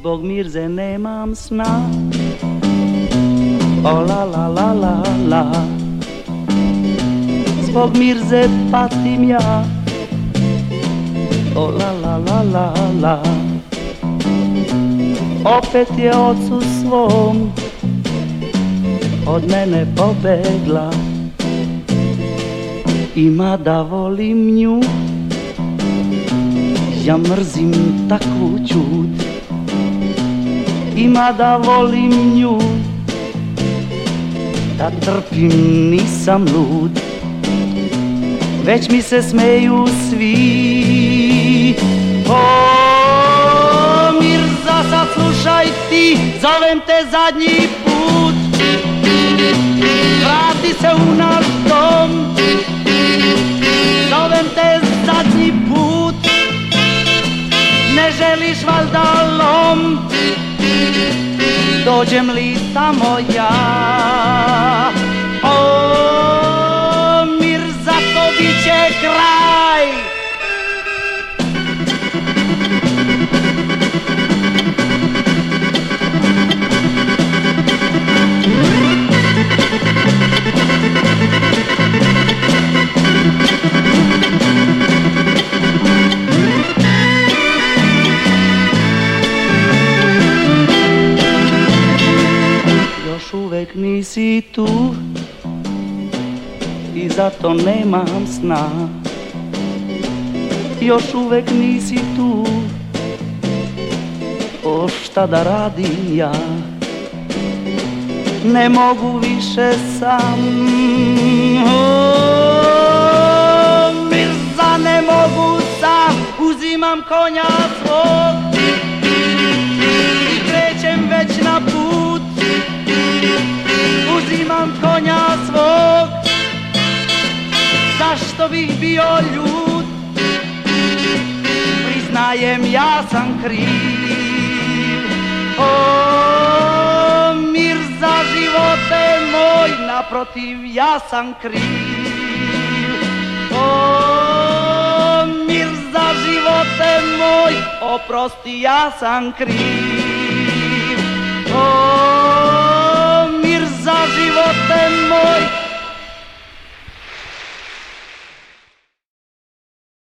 zbog Mirze nemam sna. O la la la la la, zbog Mirze patim ja. O la la la la la, opet je ocu svom od mene pobegla. Ima da volim nju, ja mrzim takvu ćud. Ima da volim nju, da trpim, nisam lud. Već mi se smeju svi. O Mirza, sad slušaj ti, zovem te zadnji put. Vrati se u naš dom, zovem te zadnji put. Ne želiš valjda lom, dođem li tamo ja. O Mirza, to bit će kraj. Još uvek nisi tu i zato nemam sna. Još uvek nisi tu, o šta da radim ja. Ne mogu više sam. O Mirza, ne mogu sam. Uzimam konja svog i krećem već na put. Uzimam konja svog, zašto bih bio ljud? Priznajem, ja sam kriv. O Mirza, živote moj, naprotiv, ja sam kriv. O Mirza, živote moj, oprosti, ja sam kriv. O Mirza, živote moj,